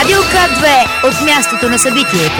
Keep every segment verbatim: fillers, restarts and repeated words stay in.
Радио К две от мястото на събитието.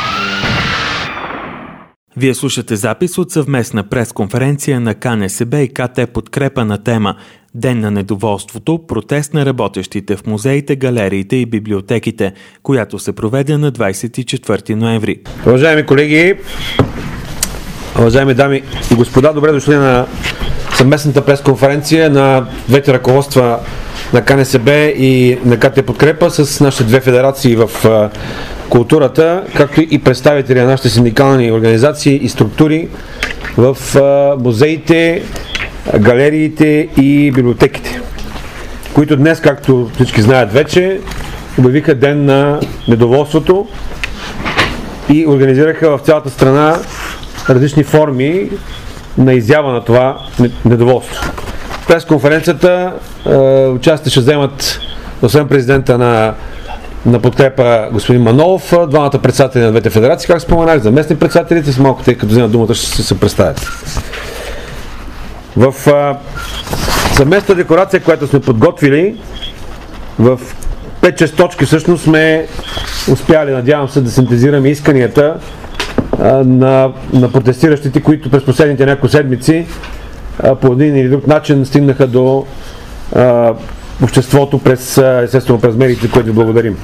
Вие слушате запис от съвместна пресконференция на К Н С Б и К Т подкрепа на тема Ден на недоволството, протест на работещите в музеите, галериите и библиотеките, която се проведе на двадесет и четвърти ноември. Уважаеми колеги, уважаеми дами и господа, добре дошли на съвместната пресконференция на двете ръководства на К Н С Б и на К Т подкрепа с нашите две федерации в културата, както и представители на нашите синдикални организации и структури в музеите, галериите и библиотеките, които днес, както всички знаят вече, обявиха Ден на недоволството и организираха в цялата страна различни форми на изява на това недоволство. През конференцията е, участие ще вземат освен президента на, на подкрепа господин Манолов, двамата председатели на двете федерации, как споменах, заместни председателите, с малко тъй като вземат думата ще се представят. В е, съвместната декларация, която сме подготвили, в пет-шест точки всъщност сме успяли, надявам се, да синтезираме исканията е, на, на протестиращите, които през последните няколко седмици по един или друг начин стигнаха до а, обществото през, естествено, през медиите, които ви благодарим.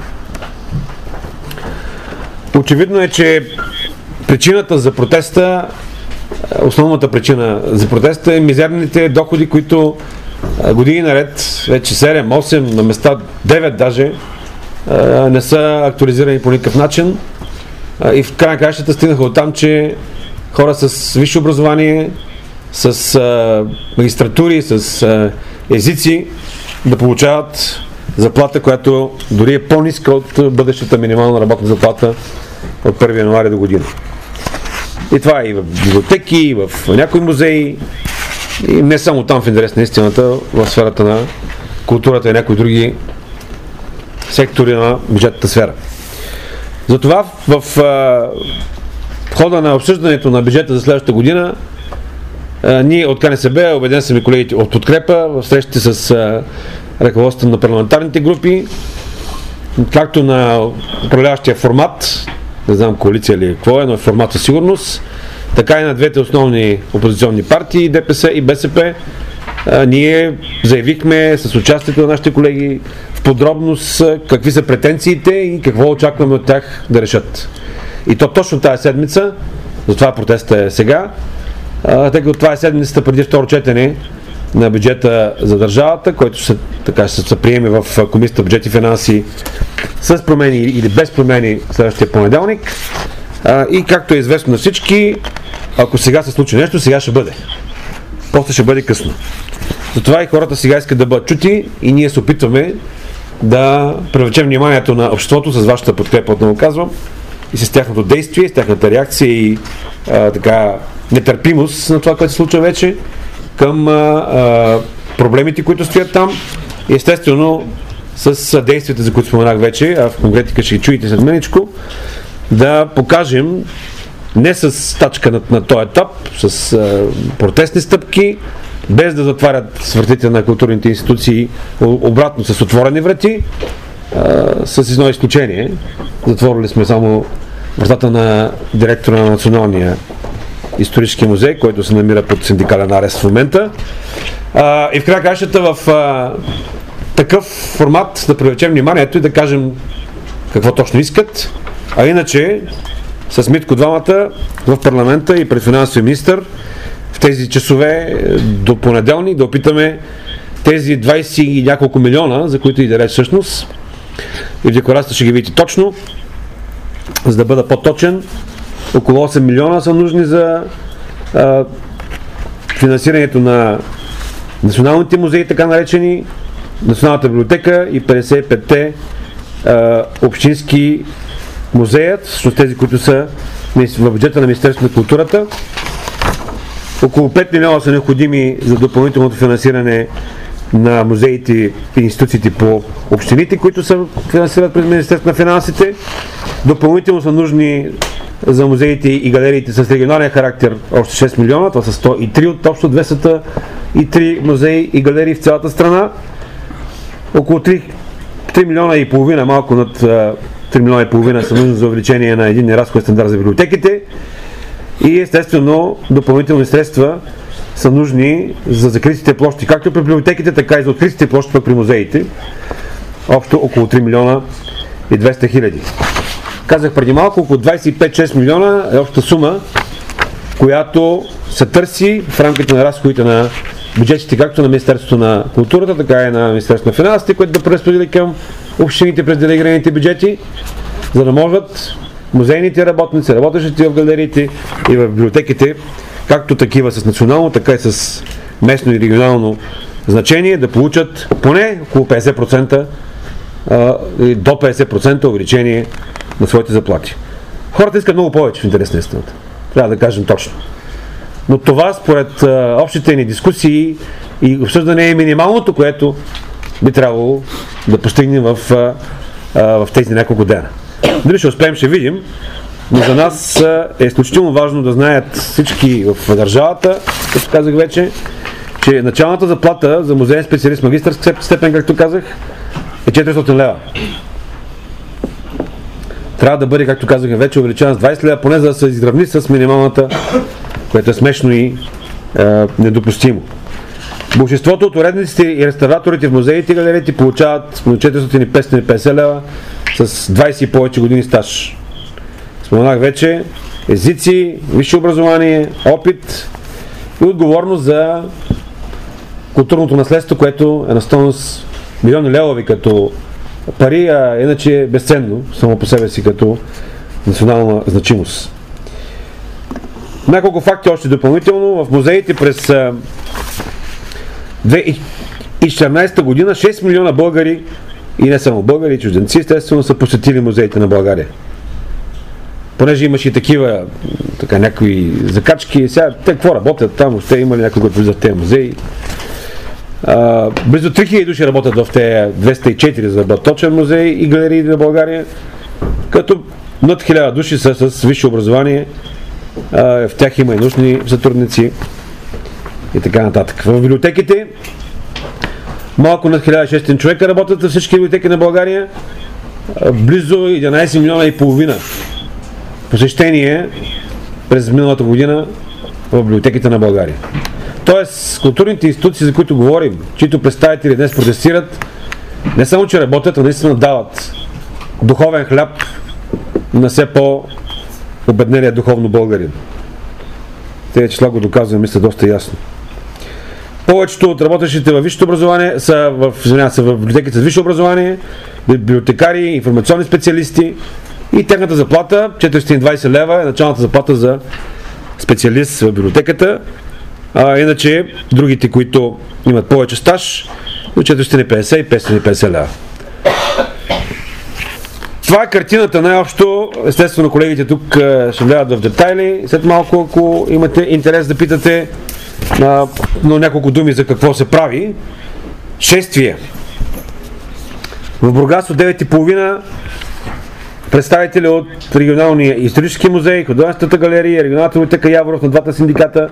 Очевидно е, че причината за протеста, основната причина за протеста е мизерните доходи, които години наред, вече седем, осем, на места девет даже, не са актуализирани по никакъв начин и в край на краищата стигнаха от там, че хора с висше образование, с а, магистратури, с а, езици да получават заплата, която дори е по-ниска от бъдещата минимална работна заплата от първи януари до година. И това е и в библиотеки, и в някои музеи, и не само там в интерес на истината, в сферата на културата и някои други сектори на бюджетната сфера. Затова в, в, в хода на обсъждането на бюджета за следващата година Uh, ние от К Н С Б, убеден съм и колегите от подкрепа, в срещите с uh, ръководството на парламентарните групи, както на управляващия формат, не знам коалиция или какво е, но е формат със сигурност, така и на двете основни опозиционни партии, Д П С и Б С П, uh, ние заявихме с участието на нашите колеги в подробност какви са претенциите и какво очакваме от тях да решат. И то точно тази седмица, затова протестът е сега, тъй като това е седмицата преди второ четене на бюджета за държавата, който ще, така, ще се приеме в Комисията бюджет и финанси с промени или без промени следващия понеделник. И както е известно на всички, ако сега се случи нещо, сега ще бъде. После ще бъде късно. Затова и хората сега искат да бъдат чути и ние се опитваме да привлечем вниманието на обществото с вашата подкрепа, отново казвам, и с тяхното действие, с тяхната реакция и а, така нетърпимост на това, което се случва вече към а, а, проблемите, които стоят там и естествено с действията, за които споменах вече, а в конкретика ще ги чуете след меничко, да покажем не с тачка на, на този етап, с а, протестни стъпки, без да затварят вратите на културните институции, обратно с отворени врати, а, с едно изключение. Затворили сме само вратата на директора на Националния исторически музей, който се намира под синдикален арест в момента. А, и в края кращата в а, такъв формат да привлечем вниманието и да кажем какво точно искат. А иначе с Митко двамата в парламента и пред финансовия министър в тези часове до понеделник да опитаме тези двадесет и няколко милиона, за които и да реч всъщност, и в декларацията ще ги видите точно, за да бъда по-точен. Около осем милиона са нужни за а, финансирането на националните музеи, така наречени, Националната библиотека и петдесет и петте а, общински музеят, с тези, които са в бюджета на Министерството на културата. Около пет милиона са необходими за допълнителното финансиране на музеите и институциите по общините, които се финансират през Министерството на финансите. Допълнително са нужни за музеите и галериите с регионален характер още шест милиона, това са сто и три от общо двеста и три музеи и галерии в цялата страна. Около три три милиона и половина, малко над три милиона и половина са нужни за увеличение на единния разходен стандарт за библиотеките и естествено допълнителни средства са нужни за закритите площи, както при библиотеките, така и за откритите площи при музеите. Общо около три милиона и двеста хиляди. Казах преди малко, около двадесет и пет до шест милиона е общата сума, която се търси в рамките на разходите на бюджетите, както на Министерството на културата, така и на Министерството на финансите, което да преразпредели към общините през делегираните бюджети, за да могат музейните работници, работещите в галериите и в библиотеките, както такива с национално, така и с местно и регионално значение, да получат поне около петдесет процента до петдесет процента увеличение на своите заплати. Хората искат много повече в интерес на истината. Трябва да кажем точно. Но това според а, общите ни дискусии и обсъждане е минималното, което би трябвало да постигнем в, а, а, в тези няколко дена. Дали ще успеем, ще видим, но за нас а, е изключително важно да знаят всички в държавата, както казах вече, че началната заплата за музеен специалист магистърска степен, както казах, е четиристотин лева. Трябва да бъде, както казахме вече, увеличена с двадесет лева, поне за да се изравни с минималната, което е смешно и е, недопустимо. Большинството от уредниците и реставраторите в музеите и галериите получават четиристотин и петстотин и петдесет лева с двадесет и повече години стаж. Споменах вече езици, висше образование, опит и отговорност за културното наследство, което е на стойност милиони левови като пари, а иначе е безценно само по себе си като национална значимост. Няколко факти още допълнително. В музеите през две хиляди и четиринадесета година шест милиона българи и не само българи, и чужденци естествено са посетили музеите на България. Понеже имаше и такива така, някакви закачки, сега те какво работят там, въобще има ли някой, който влиза в тези музеи? А, близо три хиляди души работят в тези двеста и четири за точен музей и галерии на България, като над хиляда души са с висше образование, а, в тях има и научни сътрудници и така нататък. В библиотеките малко над хиляда и шестстотин човека работят във всички библиотеки на България, а, близо единадесет милиона и половина посещение през миналата година в библиотеките на България. Тоест, културните институции, за които говорим, чието представители днес протестират, не само че работят, а наистина дават духовен хляб на все по-обеднелия духовно българин. Тези числа го доказваме, мисля, доста ясно. Повечето от работещите във висшето образование са в, са в библиотеките с висше образование, библиотекари, информационни специалисти и тяхната заплата четиристотин и двадесет лева е началната заплата за специалист в библиотеката. А иначе другите, които имат повече стаж, от четиристотин и петдесет и петстотин и петдесет лева. Това е картината най-общо. Естествено, колегите тук ще влязат в детайли. След малко, ако имате интерес да питате, но няколко думи за какво се прави. Шествие. В Бургас от девет и половина представители от регионалния исторически музей, художествената галерия, регионалната библиотека Яворов на двата синдиката,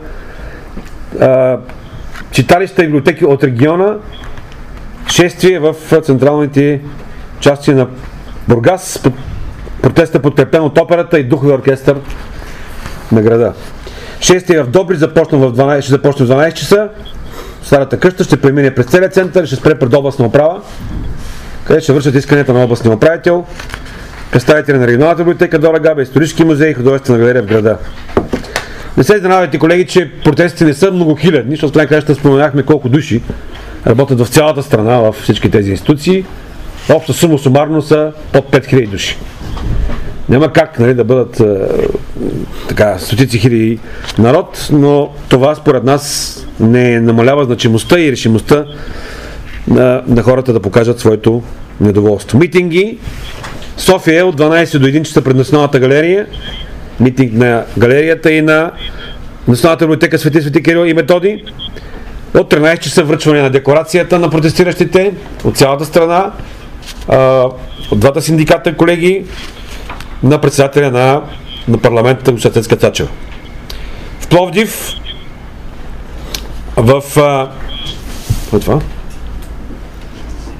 читалища и библиотеки от региона, шествие в централните части на Бургас, протеста подкрепен от операта и духови оркестър на града. Шествие в Добрич започна в дванадесет, ще започне в дванадесет часа. Старата къща ще премине през целия център и ще спре пред областна управа, където ще вършат исканията на областния управител, представители на регионалната библиотека Дора Габа, исторически музей и художествена галерия в града. Не се изненадвайте, колеги, че протестите не са многохилядни, защото в крайна краща споменахме колко души работят в цялата страна, във всички тези институции. Общо сума сумарно са под пет хиляди души. Няма как, нали, да бъдат е, така, стотици хиляди народ, но това според нас не намалява значимостта и решимостта на, на хората да покажат своето недоволство. Митинги. София от дванадесет до един часа пред Националната галерия. Митинг на галерията и на Националната библиотека Свети Свети Кирил и Методи. От тринадесет часа връчване на декларацията на протестиращите от цялата страна, от двата синдиката, колеги, на председателя на, на парламента госпожа Цецка Цачева. В Пловдив в а, това?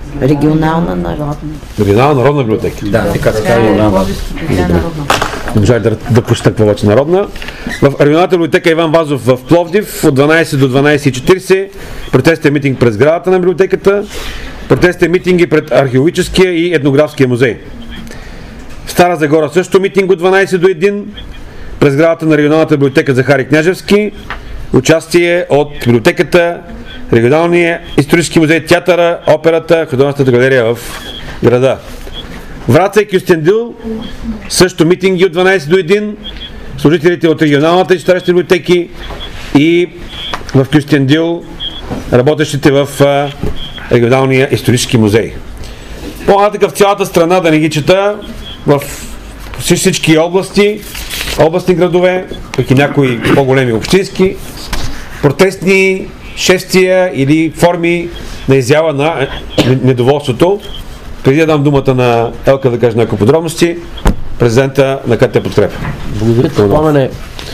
Регионална народна. Регионална народна библиотека. Да, така се Тя казва. е Да. Пловдивската, тя е народна. Не можах да, да прочета какво вече народна. В регионалната библиотека Иван Вазов в Пловдив от дванайсет до дванайсет и четирийсет. Протестен митинг пред сградата на библиотеката. Протестен митинги пред археологическия и етнографския музей. В Стара Загора също митинг от дванайсет до един. През сградата на регионалната библиотека Захари Княжевски. Участие от библиотеката, регионалния исторически музей, театъра, операта, художествената галерия в града. Враца и Кюстендил също митинги от дванайсет до един. Служителите от регионалната и старещи библиотеки и в Кюстендил работещите в регионалния исторически музей. По-нататък в цялата страна, да не ги чета, в всички области, областни градове, пък и някои по-големи общински, протестни шествия или форми на изява на недоволството. Преди да дам думата на Елка да каже някои подробности, президента на КТ Подкрепа. Благодаря, Пламене.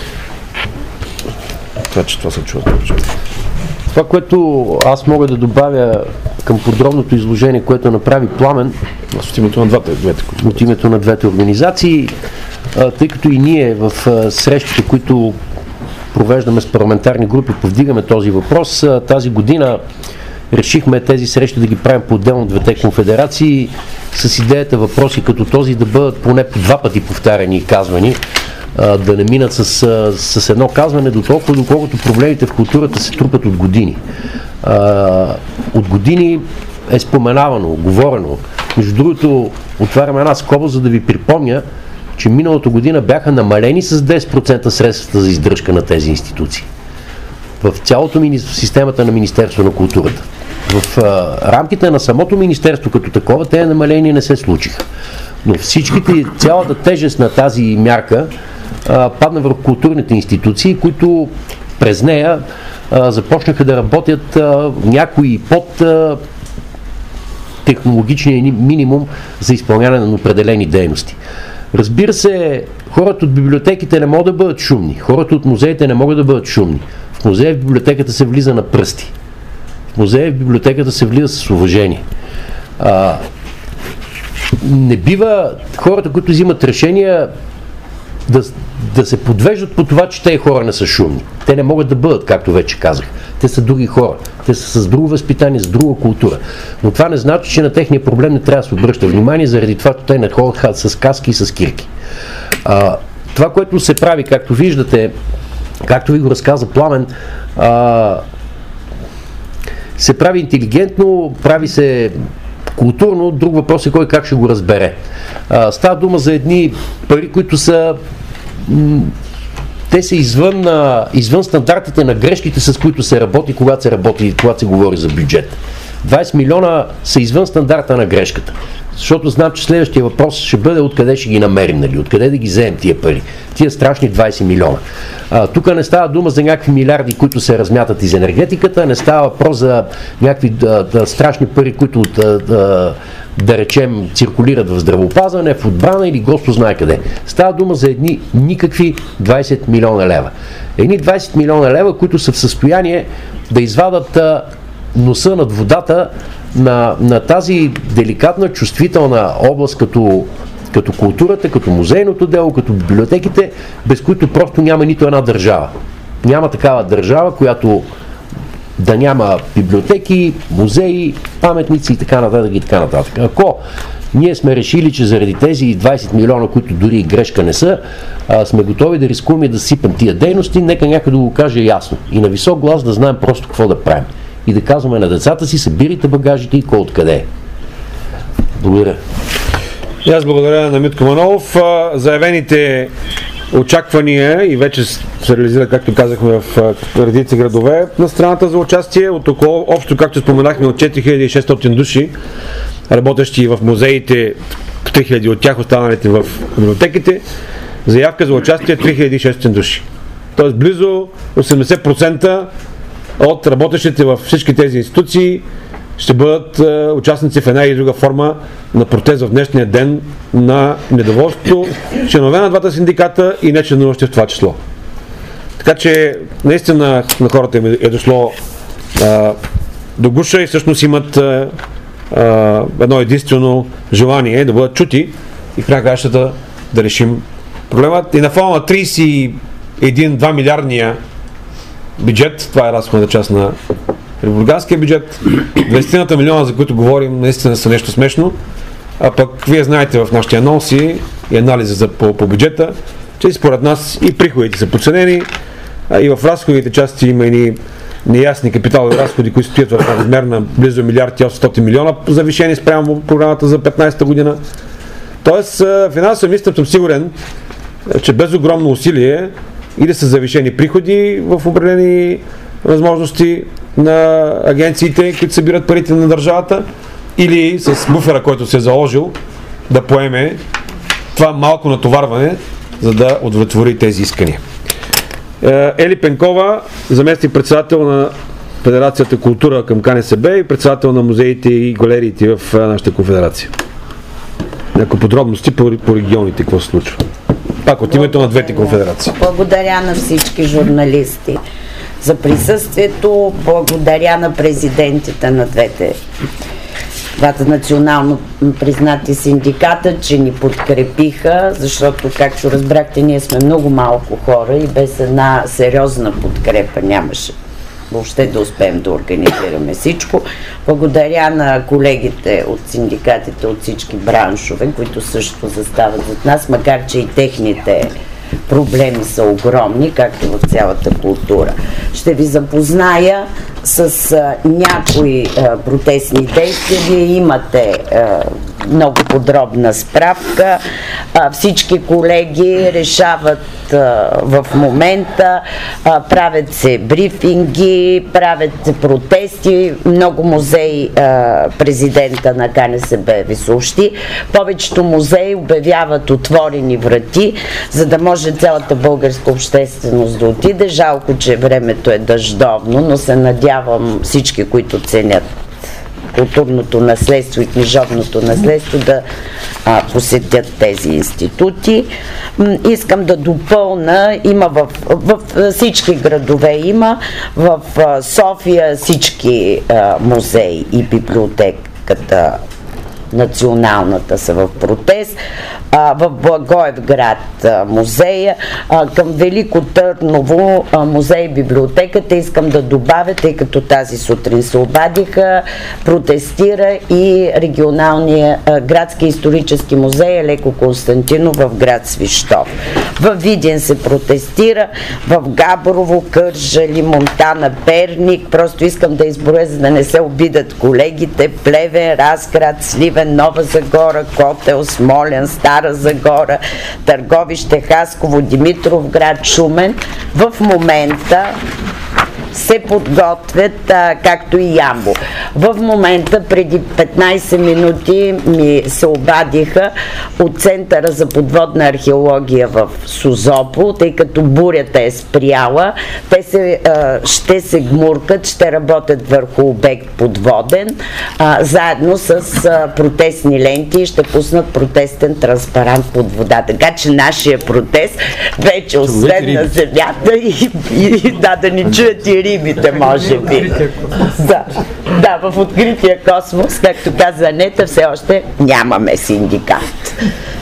Това, че това се чува. Това, което аз мога да добавя към подробното изложение, което направи Пламен, От името на двете, двете от името на двете организации, а, тъй като и ние в а, срещите, които провеждаме с парламентарни групи, повдигаме този въпрос, а, тази година решихме тези срещи да ги правим по-отделно от двете конфедерации с идеята въпроси като този да бъдат поне по два пъти повтаряни и казвани, а, да не минат с, с, с едно казване до толкова, доколкото проблемите в културата се трупат от години. А, от години е споменавано, говорено. Между другото, отварям една скоба, за да ви припомня, че миналата година бяха намалени с десет процента средствата за издръжка на тези институции. В цялото мини... системата на Министерство на културата. В а, рамките на самото министерство като такова, те намаления не се случиха. Но всичките, цялата тежест на тази мярка а, падна върху културните институции, които през нея а, започнаха да работят а, някои под а, технологичния минимум за изпълняване на определени дейности. Разбира се, хората от библиотеките не могат да бъдат шумни, хората от музеите не могат да бъдат шумни. В музея в библиотеката се влиза на пръсти. В музея в библиотеката се влиза с уважение. А, не бива хората, които взимат решения, да, да се подвеждат по това, че тези хора не са шумни. Те не могат да бъдат, както вече казах. Те са други хора. Те са с друго възпитание, с друга култура. Но това не значи, че на техния проблем не трябва да се обръща внимание, заради това, че те не ходят с каски и с кирки. А, това, което се прави, както виждате, както ви го разказа Пламен, а, се прави интелигентно, прави се културно, друг въпрос е кой как ще го разбере. А, става дума за едни пари, които са м- те са извън, а, извън стандартите на грешките, с които се работи, когато се работи, когато се говори за бюджет. двайсет милиона са извън стандарта на грешката. Защото знам, че следващия въпрос ще бъде откъде ще ги намерим, нали? Откъде да ги вземем тия пари. Тия страшни двайсет милиона. А, тук не става дума за някакви милиарди, които се размятат из енергетиката, не става въпрос за някакви да, да, страшни пари, които да, да, да речем циркулират в здравеопазване, в отбрана или Господ знае къде. Става дума за едни никакви двайсет милиона лева. Едни двайсет милиона лева, които са в състояние да извадат а, носа над водата на, на тази деликатна, чувствителна област като, като културата, като музейното дело, като библиотеките, без които просто няма нито една държава. Няма такава държава, която да няма библиотеки, музеи, паметници и така нататък и така нататък. Ако ние сме решили, че заради тези двайсет милиона, които дори и грешка не са, а, сме готови да рискуваме да сипем тия дейности, нека някой да го каже ясно и на висок глас да знаем просто какво да правим. И да казваме на децата си, събирайте багажите и кой откъде е. Благодаря. И аз благодаря на Митко Манолов. Заявените очаквания и вече се реализира, както казахме, в редици градове на страната за участие. От около, общо, както споменахме, от четири хиляди и шестстотин души, работещи в музеите, три хиляди от тях останалите в библиотеките, заявка за участие три хиляди и шестстотин души. Тоест близо осемдесет процента от работещите във всички тези институции ще бъдат е, участници в една или друга форма на протест в днешния ден на недоволството, членове на двата синдиката и не членуващи в това число. Така че наистина на хората им е дошло е, до гуша и всъщност имат е, а, едно единствено желание да бъдат чути и в край на краищата да решим проблемът. И на фона на трийсет и един до два милиардния бюджет, това е разходната част на републиканския бюджет, двайсет милиона, за които говорим, наистина са нещо смешно, а пък вие знаете в нашите анонси и анализа за, по, по бюджета, че според нас и приходите са подценени, а и в разходите части има и неясни капиталови разходи, които стоят в размер на близо милиард и осемстотин милиона, завишени спрямо програмата за петнайсета година. Тоест, финансово министър съм сигурен, че без огромно усилие или са завишени приходи в определени възможности на агенциите, които събират парите на държавата, или с буфера, който се е заложил да поеме това малко натоварване, за да удовлетвори тези искания. Ели Пенкова, заместник председател на Федерацията култура към КНСБ и председател на музеите и галериите в нашата конфедерация. Някои подробности по, по регионите, какво се случва. Пак от името на двете конфедерации. Благодаря на всички журналисти за присъствието, благодаря на президентите на двете двата национално признати синдиката, че ни подкрепиха, защото, както разбрахте, ние сме много малко хора и без една сериозна подкрепа нямаше въобще да успеем да организираме всичко. Благодаря на колегите от синдикатите от всички браншове, които също застават зад нас, макар че и техните проблеми са огромни, както в цялата култура. Ще ви запозная с а, някои а, протестни действия. Вие имате а, много подробна справка. А, всички колеги решават а, в момента, а, правят се брифинги, правят се протести. Много музеи а, президента на КНСБ ви съобщи. Повечето музеи обявяват отворени врати, за да може цялата българска общественост да отиде. Жалко, че времето е дъждовно, но се надявам всички, които ценят културното наследство и книжовното наследство, да а, посетят тези институти. М, искам да допълна, има в, в, в всички градове има, в а, София всички а, музеи и библиотеката националната са в протест, а, в Благоевград а, музея, а, към Велико Търново а, музей и библиотеката искам да добавя, тъй като тази сутрин се обадиха, протестира и регионалния а, градски исторически музей Алеко Константинов в град Свищов. Във Видин се протестира, в Габрово, Кърджали, Монтана, Перник, просто искам да изброя, за да не се обидат колегите, Плевен, Разград, Сливен, Нова Загора, Котел, Смолян, Стара Загора, Търговище, Хасково, Димитровград, Шумен. В момента се подготвят, а, както и Ямбол. В момента, преди петнайсет минути ми се обадиха от Центъра за подводна археология в Созопол, тъй като бурята е спряла. Те се, а, ще се гмуркат, ще работят върху обект подводен, а, заедно с а, протестни ленти и ще пуснат протестен транспарант под вода. Така че нашия протест вече освен на земята и, и да, да ни чуят и рибите, може би. Да, да, в открития космос, както каза Анета, все още нямаме синдикат.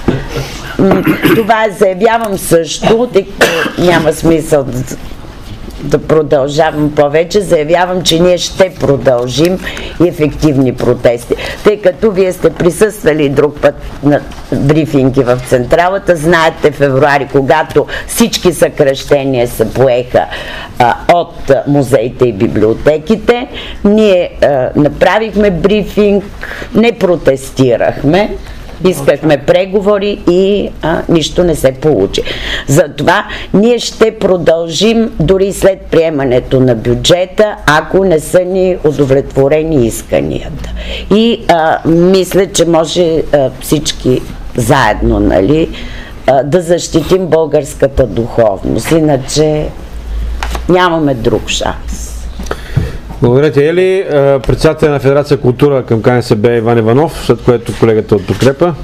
Това заявявам също, тъй като няма смисъл да, да продължавам повече, заявявам, че ние ще продължим и ефективни протести. Тъй като вие сте присъствали друг път на брифинги в Централата, знаете февруари, когато всички съкращения се поеха а, от музеите и библиотеките, ние а, направихме брифинг, не протестирахме, искахме преговори и а, нищо не се получи. Затова ние ще продължим дори след приемането на бюджета, ако не са ни удовлетворени исканията. И а, мисля, че може а, всички заедно, нали, а, да защитим българската духовност. Иначе нямаме друг шанс. Благодаря ти, Ели. Председател на Федерация култура към КНСБ Иван Иванов, след което колегата от подкрепа.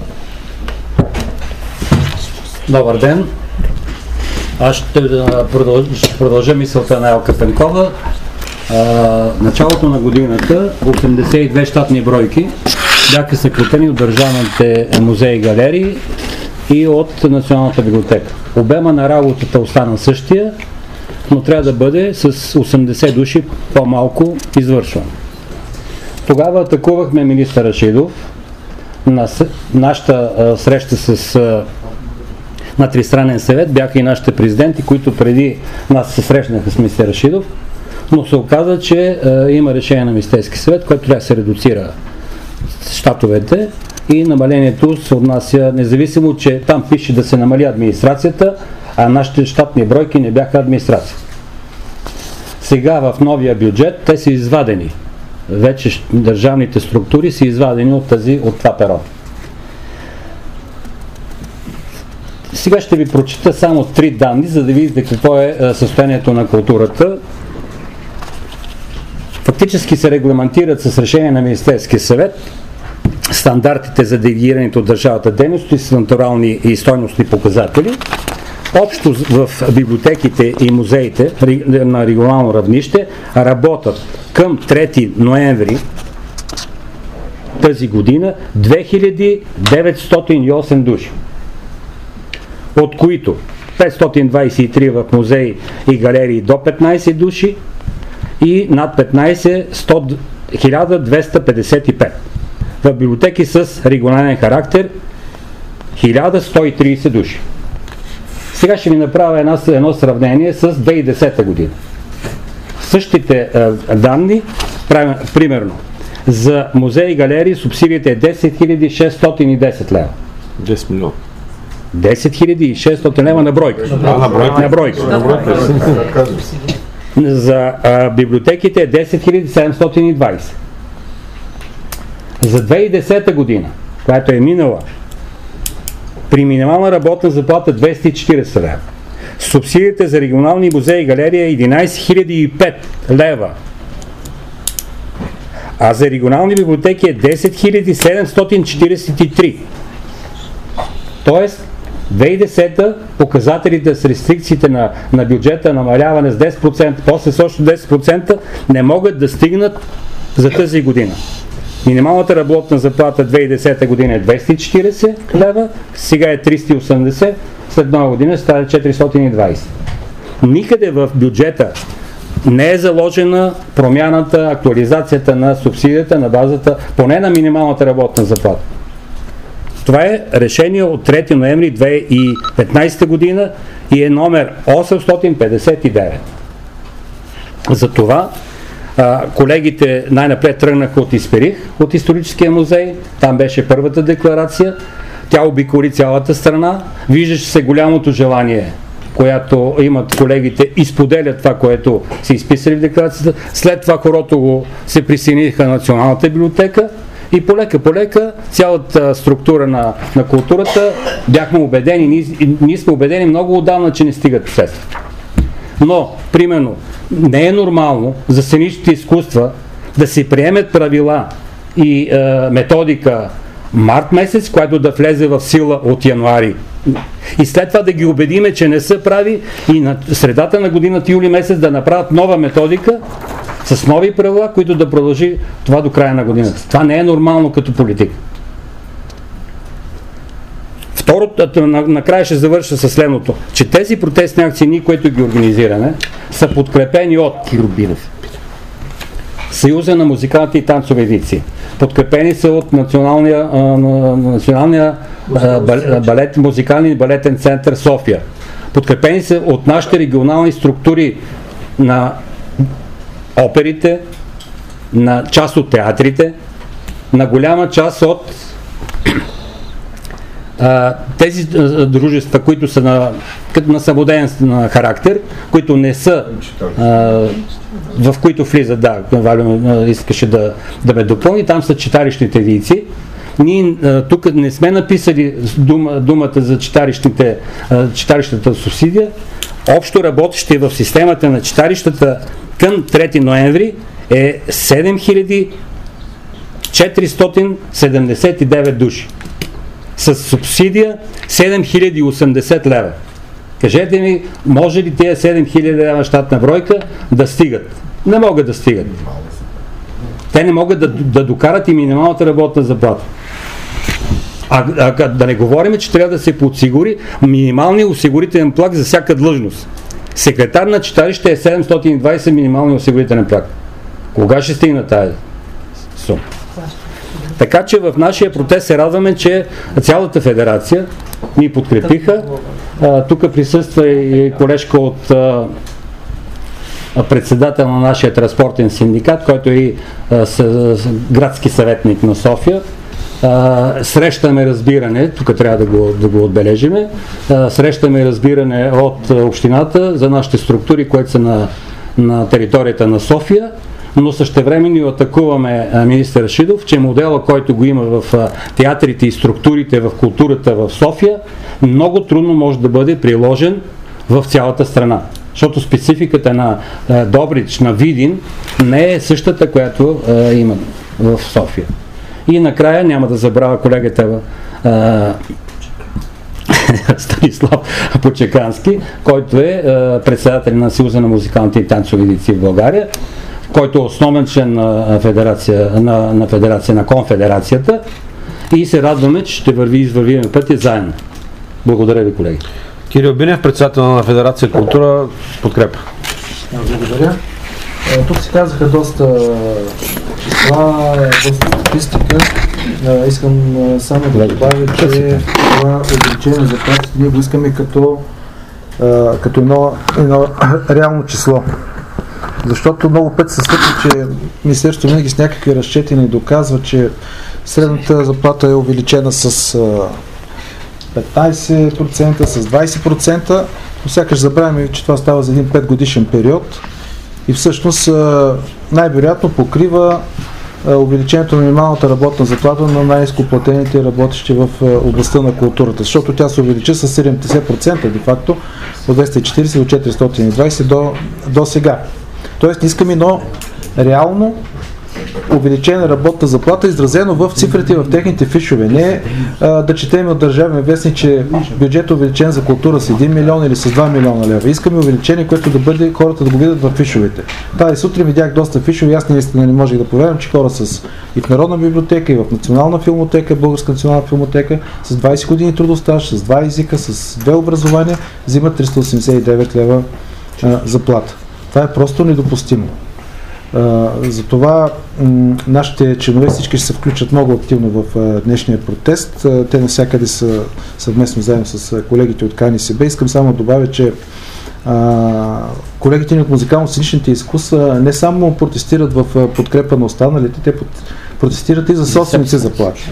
Добър ден. Аз ще продължа, ще продължа мисълта на Елка Пенкова. а, началото на годината осемдесет и две щатни бройки бяха съкратени от държавните музеи и галерии и от Националната библиотека. Обема на работата остана същия, но трябва да бъде с осемдесет души по-малко извършван. Тогава атакувахме министър Рашидов на нашата а, среща с а, на Тристранен съвет, бяха и нашите президенти, които преди нас се срещнаха с министър Рашидов, но се оказа, че а, има решение на Министерски съвет, което трябва да се редуцира щатовете и намалението се отнася, независимо, че там пише да се намали администрацията, а нашите щатни бройки не бяха администрация. Сега в новия бюджет те са извадени. Вече държавните структури са извадени от, тази, от това перо. Сега ще ви прочита само три данни, за да видите какво е състоянието на културата. Фактически се регламентират с решение на Министерския съвет стандартите за делегираните от държавата дейности с натурални и стойностни показатели. Общо в библиотеките и музеите на регионално равнище работят към трети ноември тази година две хиляди деветстотин и осем души, от които петстотин двадесет и три в музеи и галерии до петнадесет души и над петнадесет хиляда двеста петдесет и пет. В библиотеки с регионален характер хиляда сто и тридесет души. Сега ще ви направя една, едно сравнение с две хиляди и десета година. Същите е, данни, правим, примерно, за музеи и галерии субсидията е десет хиляди шестстотин и десет лева. десет милиона. десет хиляди и шестстотин лева на бройка. Да, на бройка. На бройка. На бройка. За а, библиотеките е десет хиляди седемстотин и двадесет. За две хиляди и десета година, която е минала, при минимална работна заплата двеста и четиридесет лева. Субсидията за регионални музеи и галерия е единадесет хиляди и пет лева. А за регионални библиотеки е десет хиляди седемстотин четиридесет и три. Тоест, две хиляди и десета показателите с рестрикциите на, на бюджета, намаляване с десет процента, после с още десет процента, не могат да стигнат за тази година. Минималната работна заплата две хиляди и десета година е двеста и четиридесет лева, сега е триста и осемдесет, след нова година става четиристотин и двадесет. Никъде в бюджета не е заложена промяната, актуализацията на субсидията на базата, поне на минималната работна заплата. Това е решение от трети ноември две хиляди и петнадесета година и е номер осемстотин петдесет и девет. Затова а, колегите най-напред тръгнаха от Исперих, от историческия музей, там беше първата декларация, тя обиколи цялата страна, виждаше се голямото желание, която имат колегите и споделят това, което са изписали в декларацията. След това хорото го се присъединиха на Националната библиотека и полека-полека цялата структура на, на културата бяхме убедени, ние, ние сме убедени много отдавна, че не стигат средства. Но, примерно, не е нормално за сценичните изкуства да се приемат правила и е, методика март месец, която да влезе в сила от януари. И след това да ги убедиме, че не са прави и на средата на годината юли месец да направят нова методика с нови правила, които да продължи това до края на годината. Това не е нормално като политика. Второто, накрая ще завърша със следното, че тези протестни акции, ние, които ги организираме, са подкрепени от Кирубинов, Съюза на музикалните и танцови едици. Подкрепени са от Националния, а, националния а, балет, музикален и балетен център София. Подкрепени са от нашите регионални структури на оперите, на част от театрите, на голяма част от а, тези а, дружества, които са на, на самодеен характер, които не са а, в които влизат, да, Валю искаше да, да ме допълни, там са читалищните едици. Ние тук не сме написали дума, думата за читалищните, читалищната субсидия. Общо работещи в системата на читалищата към трети ноември е седем хиляди четиристотин седемдесет и девет души. С субсидия седем хиляди и осемдесет лева. Кажете ми, може ли тези седем хиляди лева щатна бройка да стигат? не могат да стигат. Те не могат да, да докарат и минималната работна заплата. А, а да не говорим, че трябва да се подсигури минималния осигурителен плат за всяка длъжност. Секретар на читалище е седемстотин и двайсет минималния осигурителен плат. Кога ще стигна тази сума? Така че в нашия протест се радваме, че цялата федерация ни подкрепиха. Тук присъства и колежка от а, председател на нашия транспортен синдикат, който е и а, с, с, градски съветник на София. Uh, срещаме разбиране, тук трябва да го, да го отбележиме, uh, срещаме разбиране от uh, общината за нашите структури, които са на, на територията на София, но същевременно и атакуваме uh, министър Рашидов, че модела, който го има в uh, театрите и структурите в културата в София, много трудно може да бъде приложен в цялата страна. Защото спецификата на uh, Добрич, на Видин не е същата, която uh, има в София. И накрая няма да забравя колегата а, Станислав Почекански, който е а, председател на Съюза на музикалните и танцови дейци в България, който е основен член на федерация, на, на, федерация, на конфедерацията, и се радваме, че ще върви извървиме пътя заедно. Благодаря ви, колеги. Кирил Бинев, председател на Федерация Култура, подкрепа. Благодаря. Тук се казаха доста числа, доста статистика. Искам само да добавя, че това увеличение на заплатите ние го искаме като, като едно, едно реално число. Защото много пъти се случва, че Министерството винаги с някакви разчети ни доказва, че средната заплата е увеличена с петнайсет процента, с двайсет процента, но сякаш забравяме, че това става за един пет годишен период. И всъщност най-вероятно покрива увеличението на минималната работна заплата на най-ниско платените работещи в областта на културата, защото тя се увеличи с седемдесет процента де-факто от двеста и четирийсет до четиристотин и двайсет до, до сега. Тоест искаме едно реално увеличена работна заплата, изразено в цифрите, в техните фишове. Не а, да четем от Държавен вестник, че бюджет е увеличен за култура с един милион или с два милиона лева. Искаме увеличение, което да бъде хората да го видят в фишовете. Тази сутрин видях доста фишове, аз наистина не можех да повярвам, че хора с и в Народна библиотека, и в Национална филмотека, Българска национална филмотека, с двайсет години трудостаж, с два езика, с две образования, взимат триста осемдесет и девет лева а, заплата. Това е просто недопустимо. Uh, затова м- нашите членове всички ще се включат много активно в uh, днешния протест. Uh, те навсякъде са съвместно заедно с uh, колегите от КНСБ. Искам само да добавя, че uh, колегите ни от музикално-сценичните изкуства не само протестират в uh, подкрепа на останалите, те под, протестират и за собствените заплати.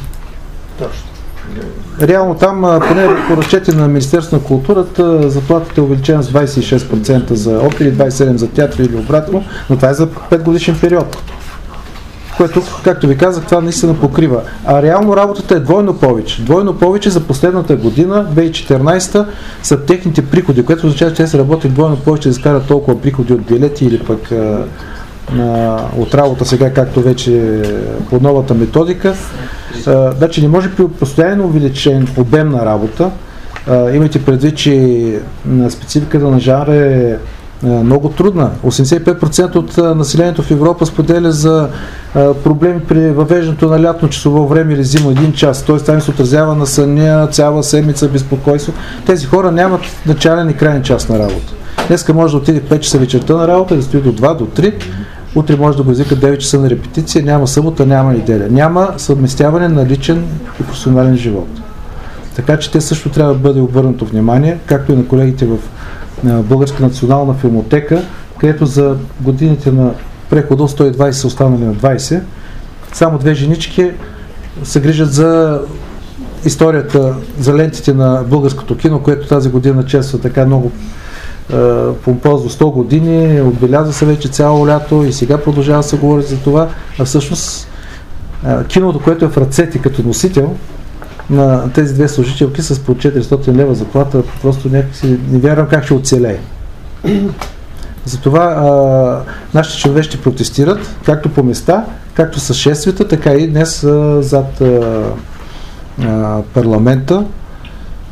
Реално там, поне по разчети на Министерството на културата, заплатата е увеличена с двайсет и шест процента за опери, двайсет и седем процента за театри или обратно, но това е за пет годишен период. Което, както ви казах, това наистина покрива. А реално работата е двойно повече. Двойно повече за последната година, две хиляди и четиринайсета, са техните приходи, което означава, че те са работили двойно повече да изкарат толкова приходи от билети или пък а, а, от работа сега, както вече по новата методика. Uh, значи не може при постоянно увеличен обем на работа. Uh, имайте предвид, че спецификата на жанра е uh, много трудна. осемдесет и пет процента от uh, населението в Европа споделя за uh, проблеми при въвеждането на лятно часово време или зимно един час. Т.е. това им се отразява на съня, цяла седмица, безпокойство. Тези хора нямат начален и крайен час на работа. Днеска може да отиде в пет часа вечерта на работа и да стои до два, до три. Утре може да го извика девет часа на репетиция, няма събота, няма неделя. Няма съвместяване на личен и професионален живот. Така че те също трябва да бъде обърнато внимание, както и на колегите в Българска национална филмотека, където за годините на прехода сто и двайсет са останали на двайсет. Само две женички се грижат за историята, за лентите на българското кино, което тази година чества така много помпозно сто години, отбелязва се вече цяло лято и сега продължава да се говори за това, а всъщност киното, което е в ръцете като носител на тези две служителки с по четиристотин лева заплата, просто някакси не вярвам как ще оцелее. Затова а, нашите човек ще протестират, както по места, както с шествията, така и днес а, зад а, а, парламента.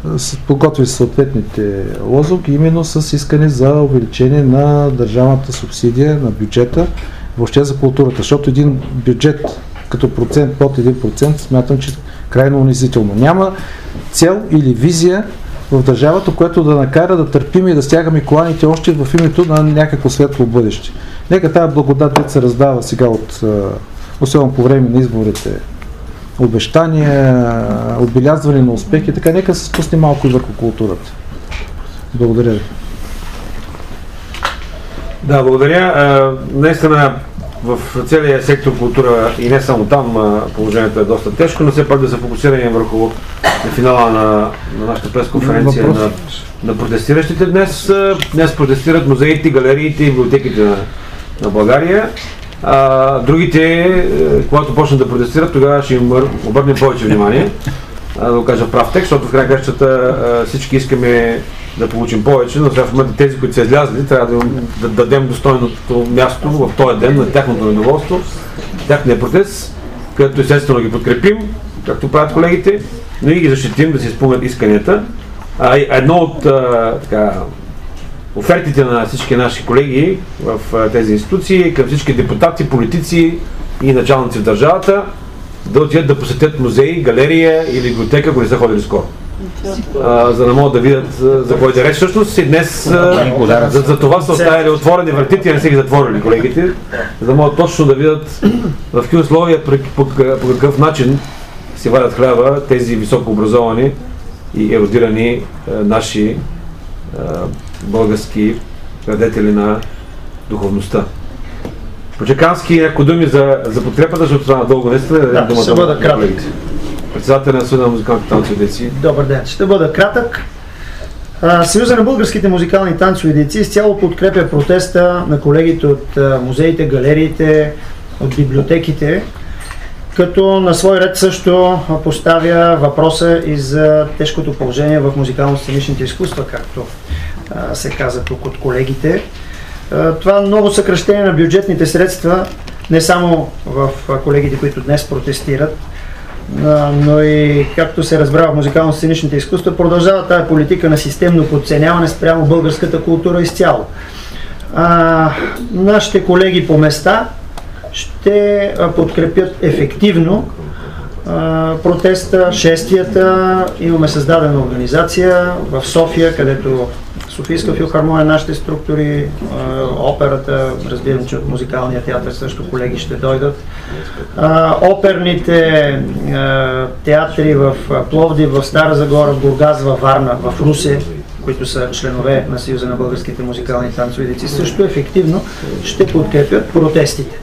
подготвили съответните лозунги, именно с искане за увеличение на държавната субсидия, на бюджета, въобще за културата, защото един бюджет като процент под един процент смятам, че крайно унизително. Няма цел или визия в държавата, което да накара да търпим и да стягаме коланите още в името на някакво светло бъдеще. Нека тази благодат се раздава сега от, особено по време на изборите, обещания, отбелязване на успехи, така нека се спусне малко и върху културата. Благодаря ви. Да, благодаря. Наистина в целия сектор култура и не само там положението е доста тежко, но все пак да се фокусираме върху на финала на, на нашата пресконференция на, на протестиращите днес. Днес протестират музеите, галериите и библиотеките на, на България. А, другите, когато почнат да протестират, тогава ще им обърнем повече внимание, а, да го кажа прав текст, защото в край кращата всички искаме да получим повече, но сега в момента тези, които са излязли, трябва да, да дадем достойното място в този ден на тяхното недоволство, тяхния протест, където естествено ги подкрепим, както правят колегите, но и ги защитим да се изпълнят исканията. А, едно от а, така, офертите на всички наши колеги в а, тези институции, към всички депутати, политици и началници в държавата, да отидат да посетят музей, галерия или библиотека, ако не са ходили скоро. Uh, за да могат да видят uh, за кой да реч. Всъщност и днес uh, за, за това са оставили отворени вратите и не са ги затворили колегите, за да могат точно да видят в какви условия, по, по, по какъв начин се вадят хляба тези високообразовани и еродирани uh, наши uh, български радетели на духовността. Почекански някои думи за, за подкрепата, защото това надълго наистина да дадем думата. Ще бъда кратък. Председател на Съюза на музикалните танцови дейци. Добър ден, ще бъда кратък. Съюза на българските музикални танцови дейци изцяло подкрепя протеста на колегите от музеите, галериите, от библиотеките, като на свой ред също поставя въпроса и за тежкото положение в музикално-сценичните изкуства, както се каза тук от колегите. Това ново съкращение на бюджетните средства, не само в колегите, които днес протестират, но и, както се разбра в музикално-сценичните изкуства, продължава тая политика на системно подценяване спрямо българската култура изцяло. А, нашите колеги по места ще подкрепят ефективно а, протеста, шествията. Имаме създадена организация в София, където Софийска филхармония, нашите структури, операта, разбирам, че от музикалния театър също колеги ще дойдат. Оперните театри в Пловдив, в Стара Загора, в Бургас, във Варна, в Русе, които са членове на Съюза на българските музикални танцови дейци, също ефективно ще подкрепят протестите.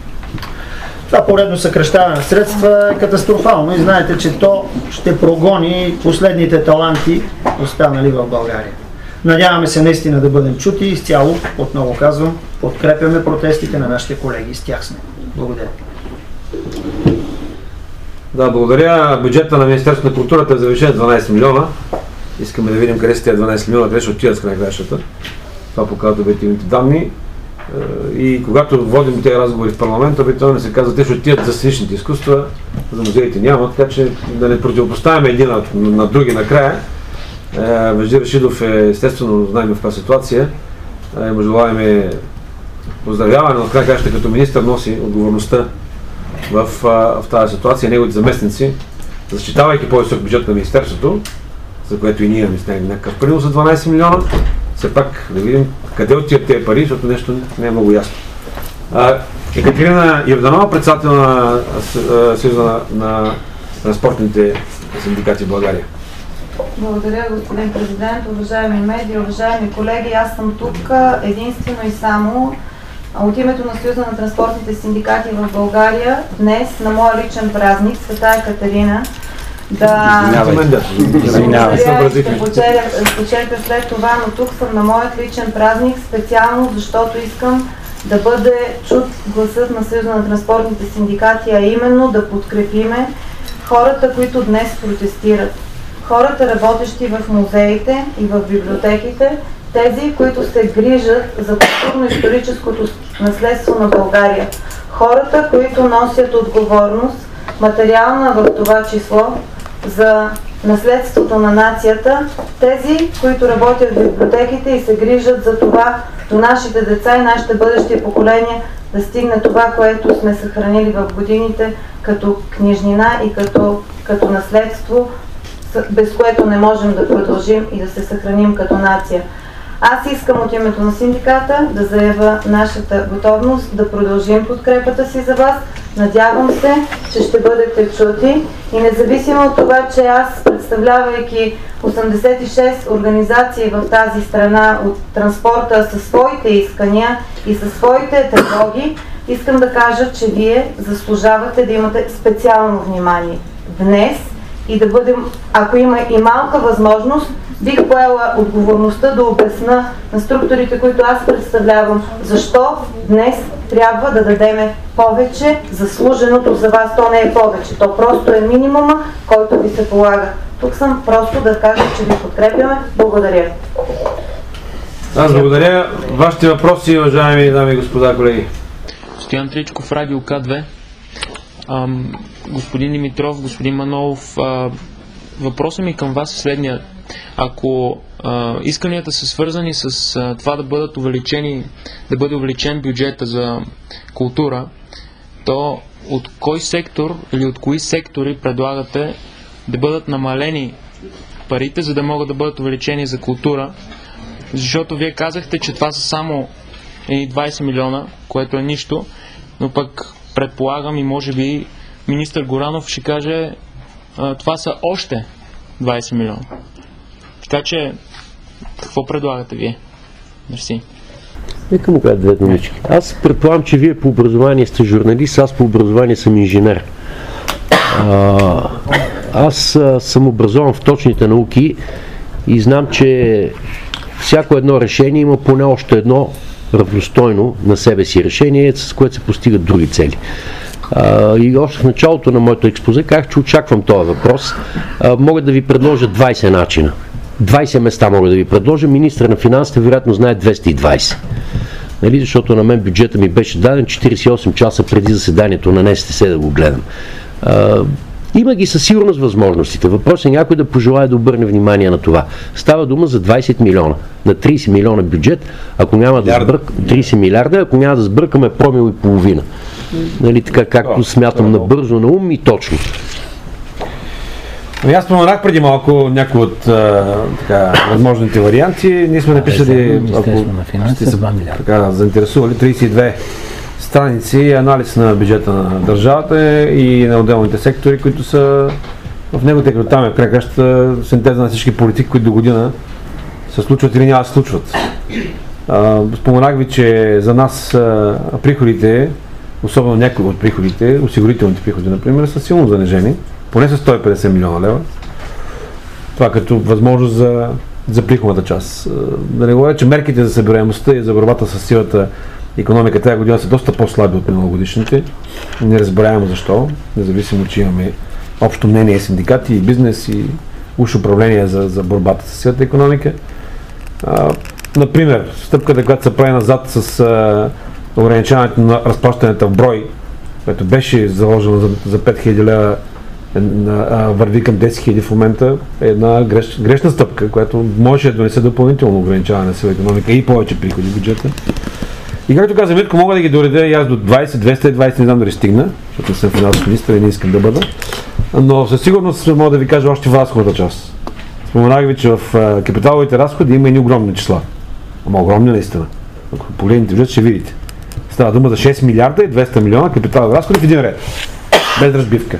Това поредно съкращаване на средства е катастрофално и знаете, че то ще прогони последните таланти, останали в България. Надяваме се наистина да бъдем чути и изцяло, отново казвам, подкрепяме протестите на нашите колеги. С тях сме. Благодаря. Да, благодаря. Бюджета на Министерството на културата е завишен дванайсет милиона. Искаме да видим къде са тези дванайсет милиона, къде ще отидат с край кращата. Това показват обективните данни. И когато водим тези разговори в парламента, обикновено се казва, те ще отидат за сценичните изкуства, за музеите няма, така че да не противопоставяме един на, на други накрая. Вежди Рашидов е, естествено, знаем в тази ситуация. Му желаем поздравяване, но в край кращата като министър носи отговорността в, в тази ситуация, неговите заместници, защитавайки по-висок бюджет на Министерството, за което и ние имаме някакъв принос за дванайсет милиона. Все пак да видим къде отиват тези пари, защото нещо не е много ясно. Екатерина Йорданова, председател на Съюза на, на транспортните синдикати в България. Благодаря, господин президент, уважаеми медии, уважаеми колеги. Аз съм тук единствено и само от името на Съюза на транспортните синдикати в България днес на моя личен празник, Света Екатерина, да спечеля след това, но тук съм на моят личен празник специално, защото искам да бъде чут гласът на Съюза на транспортните синдикати, а именно да подкрепиме хората, които днес протестират. Хората, работещи в музеите и в библиотеките, тези, които се грижат за културно-историческото наследство на България. Хората, които носят отговорност, материална в това число, за наследството на нацията, тези, които работят в библиотеките и се грижат за това до нашите деца и нашите бъдещи поколения да стигне това, което сме съхранили в годините като книжнина и като, като наследство, без което не можем да продължим и да се съхраним като нация. Аз искам от името на синдиката да заявя нашата готовност да продължим подкрепата си за вас. Надявам се, че ще бъдете чути и независимо от това, че аз, представлявайки осемдесет и шест организации в тази страна от транспорта със своите искания и със своите тревоги, искам да кажа, че вие заслужавате да имате специално внимание днес и да бъдем, ако има и малка възможност, бих поела отговорността да обясна на структурите, които аз представлявам, защо днес трябва да дадеме повече заслуженото за вас. То не е повече, то просто е минимума, който ви се полага. Тук съм просто да кажа, че ви подкрепяме. Благодаря. Аз благодаря. Вашите въпроси, уважаеми дами и господа колеги. Стоян Тричков, Радио К две. Ам, господин Димитров, господин Манолов, а, въпросът ми към вас е следния. Ако а, исканията са свързани с а, това да бъдат увеличени, да бъде увеличен бюджета за култура, то от кой сектор или от кои сектори предлагате да бъдат намалени парите, за да могат да бъдат увеличени за култура? Защото вие казахте, че това са само двайсет милиона, което е нищо, но пък предполагам и може би министър Горанов ще каже, а, това са още двайсет милиона. Така че, какво предлагате вие? Мерси. Нека му кажа две думички. Аз предполагам, че вие по образование сте журналист, аз по образование съм инженер. А, аз а, съм образован в точните науки и знам, че всяко едно решение има поне още едно равностойно на себе си решение, с което се постигат други цели. А, и още в началото на моето експозе казах, че очаквам този въпрос. А, мога да ви предложа двайсет начина. двайсет места мога да ви предложа. Министър на финансите вероятно знае двеста и двайсет. Нали? Защото на мен бюджета ми беше даден четирийсет и осем часа преди заседанието на Н С Т С да го гледам. А, има ги със сигурност възможностите. Въпрос е някой да пожелае да обърне внимание на това. Става дума за двайсет милиона. На трийсет милиона бюджет, ако няма да сбъркаме трийсет милиарда, ако няма да сбъркаме промил и половина. Нали, така както смятам набързо на ум и точно. Аз споменах преди малко някои от а, така, възможните варианти. Ние сме написали, ако сте се така, заинтересували, трийсет и две страници анализ на бюджета на държавата и на отделните сектори, които са в него, тъй като там е крайкаща синтеза на всички политики, които до година се случват или няма да се случват. А, споменах ви, че за нас а, приходите, особено някои от приходите, осигурителните приходи, например, са силно занижени, поне с сто и петдесет милиона лева. Това като възможност за, за приходната част. Да не говоря, че мерките за събираемостта и за борбата с силата икономика тази година са доста по-слаби от миналогодишните. Неразбираемо защо, независимо, че имаме общо мнение синдикати и бизнес и уж управление за, за борбата с силата икономика. А, например, стъпката, която се прави назад с а, ограничаването на разплащането в брой, което беше заложено за, за пет хиляди лева, върви към десет хиляди в момента, е една греш, грешна стъпка, която може да донесе допълнително ограничаване на сила икономика и повече приходи в бюджета. И както каза Митко, мога да ги доредя и аз до двайсет, двеста и двайсет, не знам дали стигна, защото съм финансов министър и не искам да бъда, но със сигурност мога да ви кажа още в разходната част. Споменах ви, че в капиталовите разходи има и огромни числа. Ама огромни наистина. Ако погледнете бюджет, ще видите. Става дума за шест милиарда и двеста милиона капиталови разходи в един ред. Без разбивка.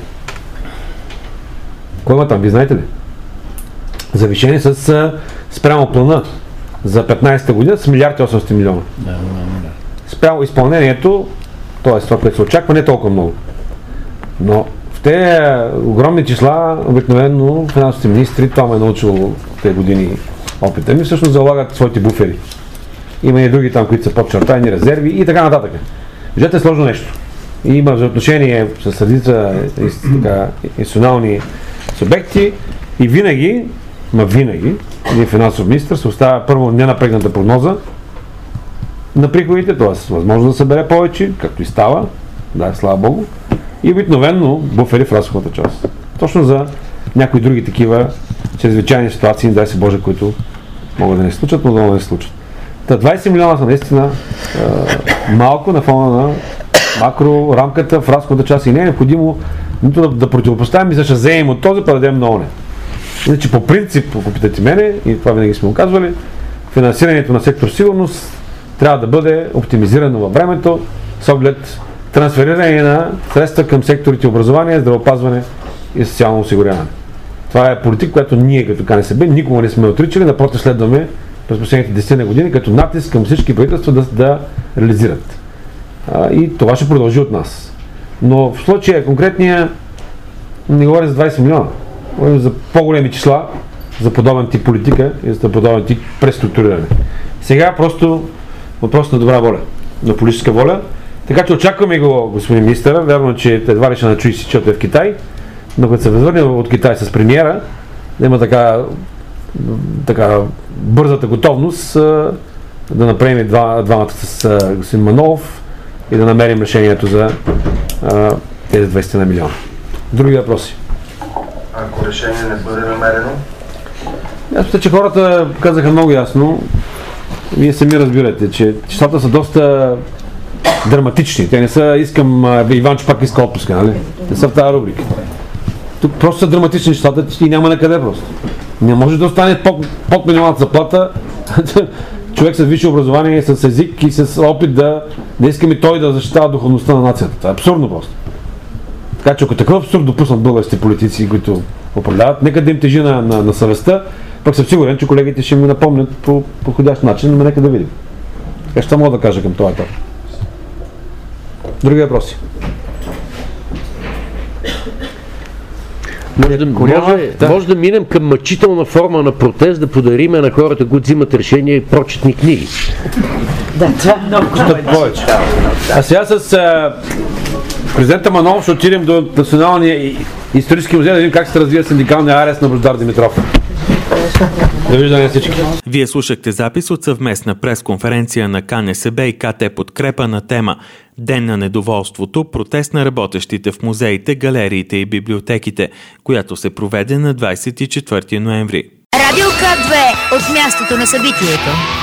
Кой има там? Ви знаете ли? Завишени с спрямо плана за петнайсета година с милиард и осемстотин милиона. Да, да, да. Спрямо изпълнението, т.е. това, което се очаква, не толкова много. Но в тези огромни числа, обикновено финансовите министри, това ме е научило тези години опита ми, всъщност залагат своите буфери. Има и други там, които са подчертани, резерви и така нататък. Бюджетът е сложно нещо. И има взаимоотношение с редица институционални субекти и винаги, ма винаги, един финансов министър се оставя първо ненапрегната прогноза на приходите, т.е. възможно да събере повече, както и става, да, слава Богу, и обикновено буфери в разходната част. Точно за някои други такива чрезвичайни ситуации, не дай се Боже, които могат да не се случат, но да не се случат. Та двайсет милиона са наистина а, малко на фона на макро рамката в разходната част и не е необходимо нито да, да противопоставим и да ще вземем от този, па да дадем на оне. Иначе по принцип, ако питате мене, и това винаги сме го казвали, финансирането на сектор сигурност трябва да бъде оптимизирано във времето с оглед трансфериране на средства към секторите образование, здравеопазване и социално осигуряване. Това е политика, която ние като КНСБ никога не сме отричали, напротив следваме през последните десет години като натиск към всички правителства да, да реализират. А, и това ще продължи от нас. Но в случая конкретния не говорим за двайсет милиона. Говорим за по-големи числа, за подобен тип политика и за подобен тип преструктуриране. Сега просто въпрос на добра воля, на политическа воля. Така че очакваме го, господин министър. Вярно, че едва ли ще начуи си, защото е в Китай, но като се възвърне от Китай с премиера, да има така, така бързата готовност да направим два, двамата с господин Манолов и да намерим решението за а, тези двайсет на милиона. Други въпроси? Ако решение не бъде намерено? Аз мисля, че хората казаха много ясно. Вие сами разбирате, че числата са доста драматични. Те не са, искам, Иван пак иска отпуска, нали? Не са в тази рубрика. Тук просто са драматични числата и няма на къде просто. Не може да остане под, под минималната заплата човек с висше образование, с език и с опит да, да искаме той да защитава духовността на нацията. Това е абсурдно просто. Така че ако такъв абсурд допуснат българските политици, които управляват, нека да им тежи на, на, на съвестта, пък съм сигурен, че колегите ще ми напомнят по подходящ начин, но нека да видим. Така ще мога да кажа към това етап. Други въпроси? Може да, може, да. може да минем към мъчителна форма на протест, да подариме на хората, които взимат решения и прочетни книги. Да, това е много повече. А сега с а, президента Манолов ще отидем до Националния исторически музей да видим как се развива синдикалния арест на Божидар Димитров. Довиждане всички. Вие слушахте запис от съвместна пресконференция на КНСБ и КТ Подкрепа на тема Ден на недоволството, протест на работещите в музеите, галериите и библиотеките, която се проведе на двайсет и четвърти ноември. Радио К две от мястото на събитието.